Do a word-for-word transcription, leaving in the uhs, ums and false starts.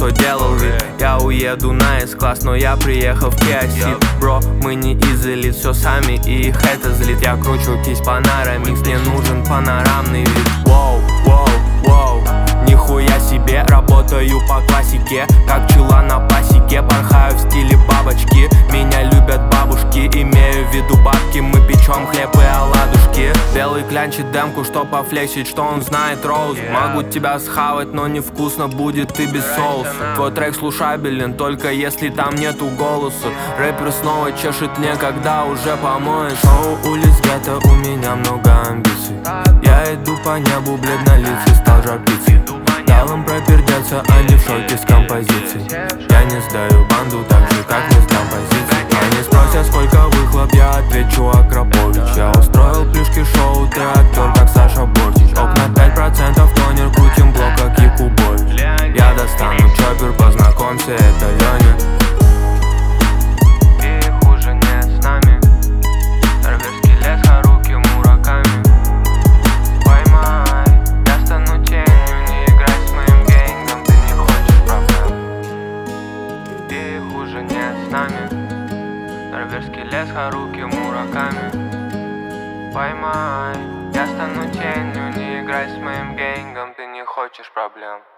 что делал вид. Я уеду на С-класс, но я приехал в Kia Ceed. Бро, мы не из элит, все сами, и их это злит. Я кручу кисть Панорамикс, мне нужен панорамный вид. Воу, воу, воу, нихуя себе, работаю по классике, как пчела на пасеке. Порхаю в стиле бабочки, меня любят бабушки, имею в виду бабки. Мы печем хлеб и оладушки. Белый клянчит демку, что пофлексить, что он знает роуз. Могу тебя схавать, но невкусно будет ты без соуса. Твой трек слушабелен, только если там нету голоса. Рэпер снова чешет мне, когда уже помоешь. Шоу улиц гетто, у меня много амбиций. Я иду по небу, бледнолицый, стал жар пиццей. Дал им пропердеться, они в шоке с композицией. Я не сдаю банду так же, как не сдам позиции. Они спросят, сколько выхлоп, я отвечу: Акрапович. Я устроил плюшки шоу, ты актер, как Саша Бортич. Окна пять процентов, тонер, крутим блок, как Якубович. Я достану чоппер, познакомься, это Леня. И хуже нет с нами. Норвежский лес, Харуки Мураками. Поймай, я стану тенью, не играй с моим генгом, ты не хочешь проблем. И хуже нет с нами. Норвежский лес, Харуки Мураками. Поймай, я стану тенью, не играй с моим генгом, ты не хочешь проблем.